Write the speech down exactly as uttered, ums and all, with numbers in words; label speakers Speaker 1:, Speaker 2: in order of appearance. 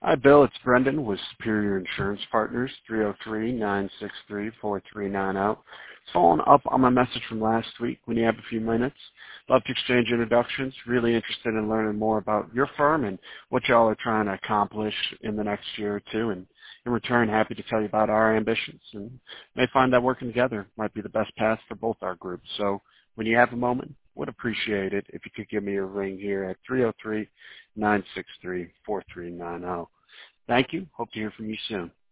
Speaker 1: Hi, Bill. It's Brendan with Superior Insurance Partners, three oh three, nine six three, four three nine zero. Following up on my message from last week, when you have a few minutes, love to exchange introductions. Really interested in learning more about your firm and what y'all are trying to accomplish in the next year or two. And in return, happy to tell you about our ambitions. And may find that working together might be the best path for both our groups. So when you have a moment, would appreciate it if you could give me a ring here at three oh three, nine six three, four three nine zero. Thank you. Hope to hear from you soon.